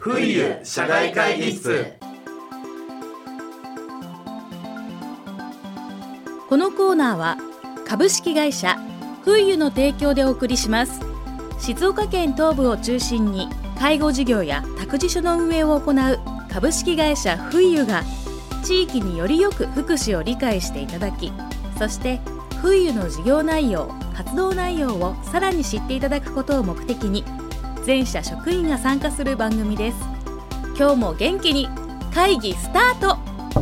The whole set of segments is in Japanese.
フイユ社外会議室。 このコーナーは株式会社フイユの提供でお送りします。静岡県東部を中心に介護事業や託児所の運営を行う株式会社フイユが、地域によりよく福祉を理解していただき、そしてフイユの事業内容、活動内容をさらに知っていただくことを目的に、全社職員が参加する番組です。今日も元気に会議スタート。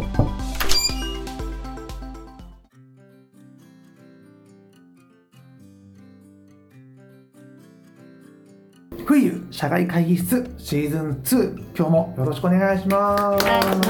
フイユ社外会議室シーズン2、今日もよろしくお願いします。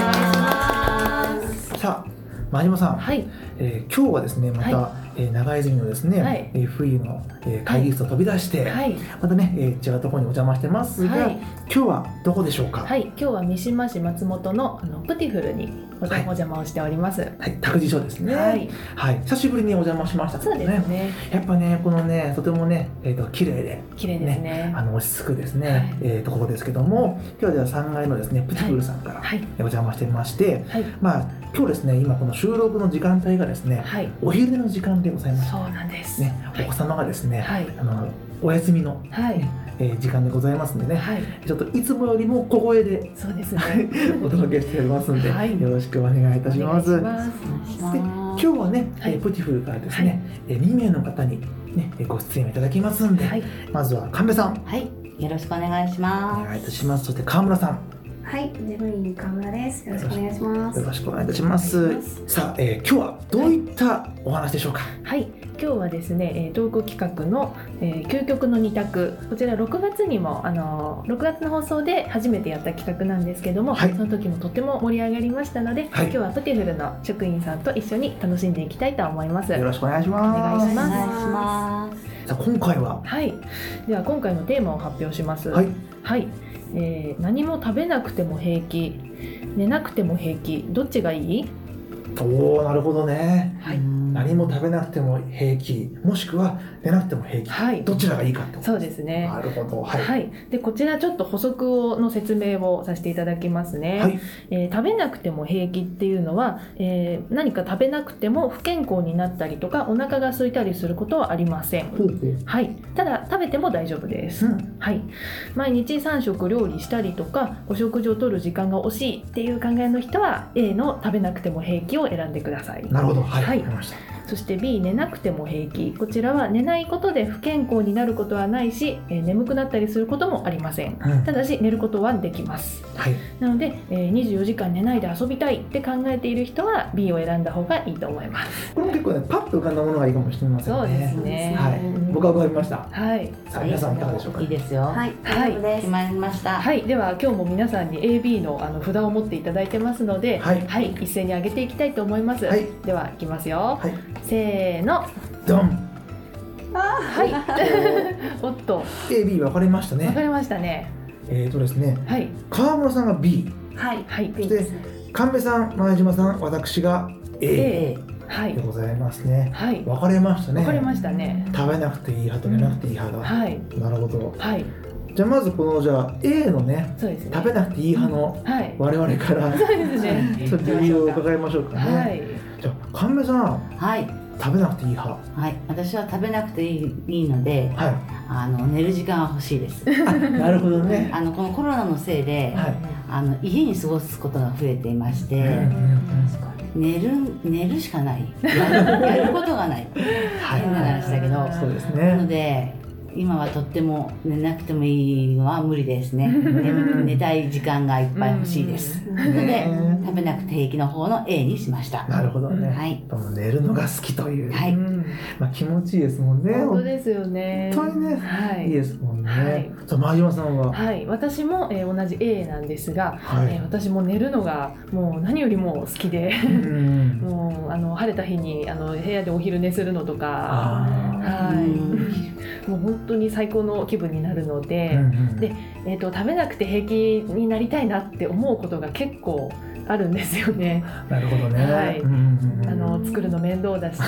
さあ、真島さん、 はい、 今日はですね、また、長泉のですね、 はい、 フイユの、会議室を飛び出して、 はい、 またね、違うところにお邪魔してますが、 はい、 今日はどこでしょうか？ はい、今日は三島市松本のプティフルにお邪魔をしております。 はい、託児所ですね。 はい、 はい、久しぶりにお邪魔しましたけどね。 そうですね。 やっぱね、このね、とてもね、綺麗で、 綺麗ですね。 落ち着くですね、ところですけども、今日はじゃあ3階のですね、プティフルさんからお邪魔してまして、 はい、 まあ今日ですね、今この収録の時間帯がですね、 はい、 お昼寝の時間でございます。 そうなんです。 ね、お子様がですね、 はい、 お休みの、 はい、 時間でございますんでね、 はい、 ちょっといつもよりも小声で、 そうですね、 お届けしておりますんで、 はい、 よろしくお願いいたします。で、 今日はね、 はい、 プティフルからですね、2名の方に、ね、ご出演いただきますんで、 はい、 まずは神戸さん、 はい、よろしくお願いします。 お願いいたします。そして川村さん、 はい、事務員川村です。よろしくお願いします。 よろしくお願いいたします。さあ、今日はどういったお話でしょうか？ はい、今日はですね、トーク企画の、究極の2択、こちら6月にも6月の放送で初めてやった企画なんですけども、 はい、 その時もとても盛り上がりましたので、はい、今日はプティフルの職員さんと一緒に楽しんでいきたいと思います。 よろしくお願いします。 お願いします。 お願いします。 さあ、今回は、 はい、では今回のテーマを発表します。 はい、 はい、何も食べなくても平気、寝なくても平気、どっちがいい？ おー、なるほどね。 はい、 何も食べなくても平気、もしくは寝なくても平気、はい、どちらがいいかってことです。 そうですね。 なるほど。はい。 はい、でこちらちょっと補足の説明をさせていただきますね。はい、食べなくても平気っていうのは、何か食べなくても不健康になったりとかお腹が空いたりすることはありません。はい、ただ食べても大丈夫です。はい、毎日3食料理したりとかお食事をとる時間が惜しいっていう考えの人は A の食べなくても平気を選んでください。 なるほど。はい、 はい、 わかりました。 そして B、寝なくても平気、こちらは寝ないことで不健康になることはないし、眠くなったりすることもありません。ただし寝ることはできます。はい、なので、24時間寝ないで遊びたいって考えている人は B を選んだ方がいいと思います。 これも結構ね、パッと浮かんだものがいいかもしれませんね。 そうですね。 はい、僕は浮かびました。 はい。 さあ、皆さんいかがでしょうか？ いいですよ。 はい、 はい、 決まりました。 はい、では今日も皆さんに AB の札を持っていただいてますので、はい、はい、一斉に上げていきたいと思います。はい、ではいきますよ。はい、せーの。 ドン。 はい。おっと。 A、B 分かれましたね。 分かれましたね。 ですね。 はい。 川村さんが B。 はい。はい。 そして神戸さん、前島さん、私が A。 はい。 でございますね。 はい。 分かれましたね。 分かれましたね。 食べなくていい派と寝なくていい派が。はい。なるほど。はい。じゃあまずこのじゃあ A のね、そうですね、食べなくていい派の我々から、 そうですね、 ちょっと理由を伺いましょうかね。はい、じゃあ神戸さん、 はい、 食べなくていい派？ はい、私は食べなくていいので、はい、寝る時間は欲しいです。 なるほどね。 このコロナのせいで、はい、家に過ごすことが増えていまして、寝るしかない。やることがない。変な話だけど、 そうですね。 なので今はとっても寝なくてもいいのは無理ですね。寝たい時間がいっぱい欲しいです。なので食べなくて平気の方の A にしました。 なるほどね。はい。寝るのが好きという。はい。まあ気持ちいいですもんね。 本当ですよね。 本当にね。はい。いいですもんね。はい。じゃあ前島さんは。 はい。私も同じ A なんですが、私も寝るのがもう何よりも好きで、もう晴れた日に部屋でお昼寝するのとか、はい。もう本当に最高の気分になるので、で食べなくて平気になりたいなって思うことが結構あるんですよね。 なるほどね。 はい。作るの面倒だし、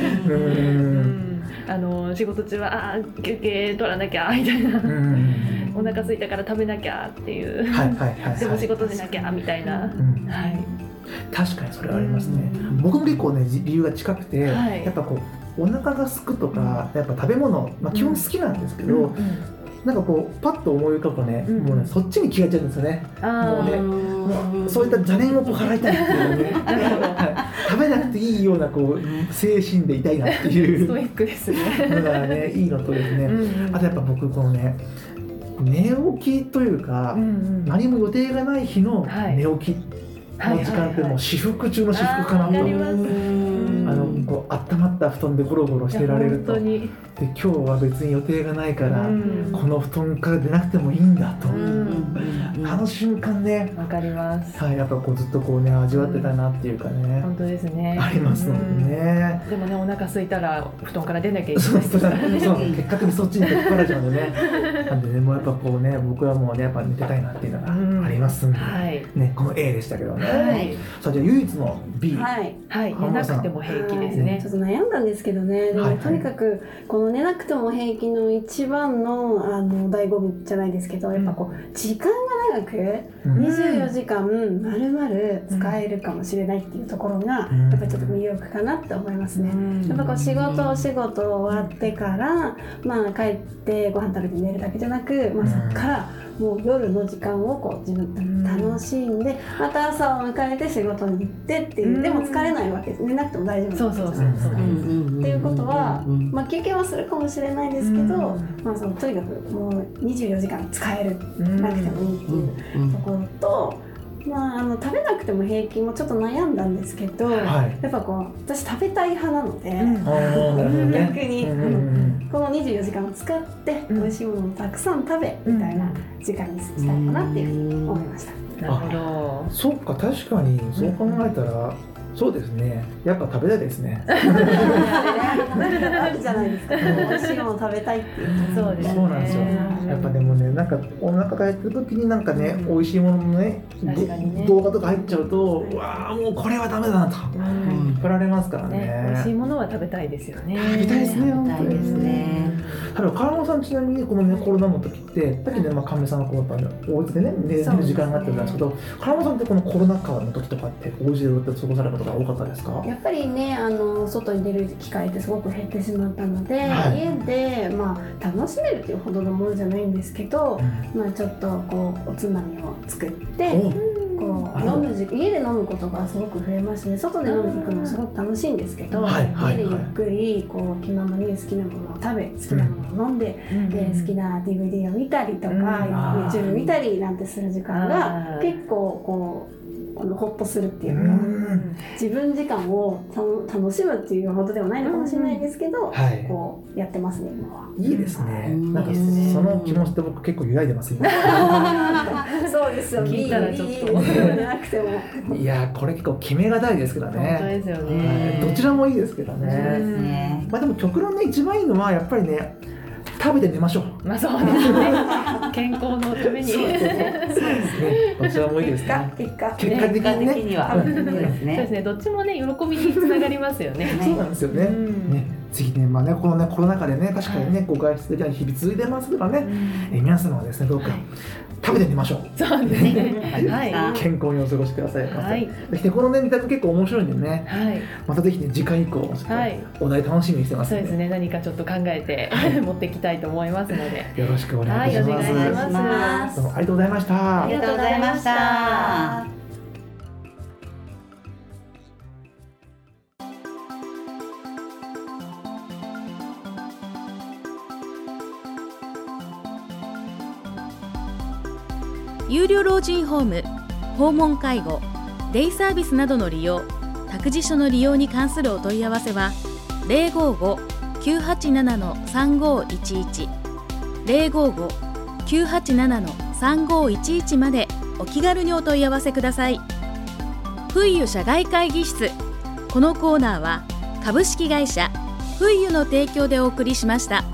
仕事中は休憩取らなきゃみたいな。 お腹空いたから食べなきゃっていう、でも仕事でなきゃみたいな、 確かにそれはありますね。僕も結構ね理由が近くて、やっぱこうお腹が空くとか、やっぱ食べ物、基本好きなんですけど、なんかこうパッと思い浮かぶとね、もうねそっちに気がいっちゃうんですよね。もうそういった邪念をこう払いたいっていうね食べなくていいようなこう精神でいたいなっていうストイックですね。 だからねいいのとですね、あとやっぱ僕このね寝起きというか、何も予定がない日の寝起きの時間ってもう至福中の至福かなと。こう温まった布団でゴロゴロしてられると、で今日は別に予定がないから、この布団から出なくてもいいんだと、あの瞬間ね、 わかります。 やっぱこうずっとこうね味わってたなっていうかね、 本当ですね。 ありますのでね。 でもねお腹空いたら布団から出なきゃいけないですからね。結果的にそっちに引っ張られちゃうんでね。なんでねもうやっぱこうね僕はもうねやっぱ寝てたいなっていうのがありますんで、ねこの A でしたけどね。さあじゃあ唯一の B。 寝なくても平気ですね。 ちょっと悩んだんですけどね。でもとにかくこの寝なくても平気の一番の醍醐味じゃないですけど、やっぱこう時間が長く24時間丸々使えるかもしれないっていうところがやっぱりちょっと魅力かなって思いますね。やっぱこうお仕事終わってから帰ってご飯食べて寝るだけじゃなく、そこからもう夜の時間をこう自分で楽しんで、また朝を迎えて仕事に行ってっていう、でも疲れないわけです。寝なくても大丈夫なんですよ。っていうことは、休憩はするかもしれないですけど、そのとにかくもう24時間使える、なくてもいいっていうところと、食べなくても平気もちょっと悩んだんですけど、やっぱこう私食べたい派なので、逆に、この24時間を使って美味しいものをたくさん食べみたいな時間にしたいかなっていうふうに思いました。 なるほど。 そうか、確かにそう考えたら、そうですね。やっぱ食べたいですね。 あるじゃないですか。美味しいもの食べたいっていう。 そうですね。 そうなんですよ。やっぱでもね、なんかお腹が減ってる時になんかね、美味しいもののね、動画とか入っちゃうと、うわあもうこれはダメだなと引っ張られますからね。 美味しいものは食べたいですよね。 食べたいですね。 食べたいですね。 ただ川野さんちなみにこのねコロナの時ってさっきね神戸さんがこうやっぱお家でね寝る時間があってたんですけど、川野さんってこのコロナ禍の時とかってお家で過ごされることが多かったですか？ やっぱりね外に出る機会ってすごく減ってしまったので、家で楽しめるっていうほどのものじゃないんですけど、ちょっとこうおつまみを作って。こう家で飲むことがすごく増えましたね。外で飲みに行くのすごく楽しいんんですけど、家でゆっくりこう気ままに好きなものを食べ、好きなものを飲んで、好きな DVD を見たりとか、YouTube 見たりなんてする時間が結構こうホッとするっていうか、自分時間を楽しむっていうほどではないのかもしれないですけど、こうやってますね今は。 いいですね。なんかその気持ちで僕結構揺らいでます今。 そうですよ。 聞いたらちょっとなくても。 いやこれ結構決めが大事ですからね。 本当ですよね。 どちらもいいですけどね。まあでも極論ね一番いいのはやっぱりね。食べて寝ましょう。 まあそうですね。健康のために。そうですね。どちらもいいですね。 結果的には。そうですね。どっちもね喜びにつながりますよね。 そうなんですよね。ぜひねまあねこのねコロナ禍でね確かにねご外出できない日々続いてますからね。皆様はですねどうか食べて寝ましょう。 そうですね。 はい。健康にお過ごしください。はい。でこのね見た目結構面白いんでね。はい。またぜひね次回以降お題楽しみにしてます。 そうですね。何かちょっと考えて持っていきたいと思いますので。 よろしくお願いします。 お願いします。 どうもありがとうございました。 ありがとうございました。 有料老人ホーム、訪問介護、デイサービスなどの利用、託児所の利用に関するお問い合わせは055-987-3511 055-987-3511までお気軽にお問い合わせください。フイユ社外会議室。このコーナーは株式会社フイユの提供でお送りしました。